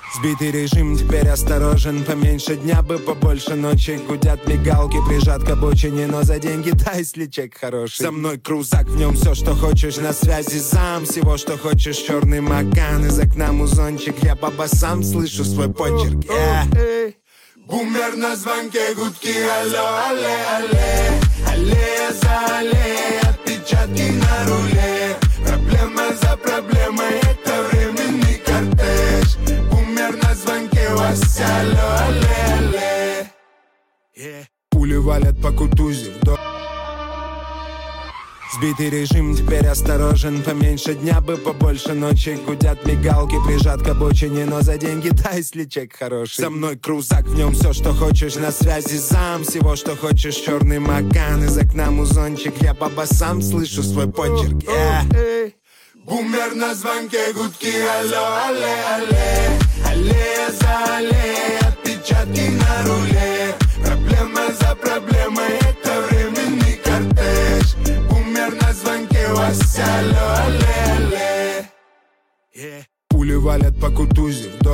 Сбитый режим, теперь осторожен. Поменьше дня бы, побольше ночи. Гудят мигалки, прижат к обочине. Но за деньги дай, если чек хороший. Со мной крузак, в нем все, что хочешь. На связи зам, всего, что хочешь. Черный макан, из окна музончик. Я по басам слышу свой почерк. Бумер на звонке, гудки, алло, алле, алле. Аллея за аллеей, отпечатки на руле. Проблема за проблемой, это временный кортеж. Бумер на звонке, вас алло, алле, алле. Пули валят по Кутузе, Сбитый режим, теперь осторожен. Поменьше дня бы, побольше ночи. Гудят мигалки, прижат к обочине. Но за деньги дай, если чек хороший. Со мной крузак, в нем все, что хочешь. На связи зам, всего, что хочешь. Черный макан, из окна музончик. Я по басам слышу свой почерк. Бумер на звонке, гудки, алло, алле, алле. Аллея за аллеей, отпечатки на руле. Проблема за проблемой, это временный кортеж. Бумер на звонке, вас алло, алле, алле. Пули валят по Кутузе.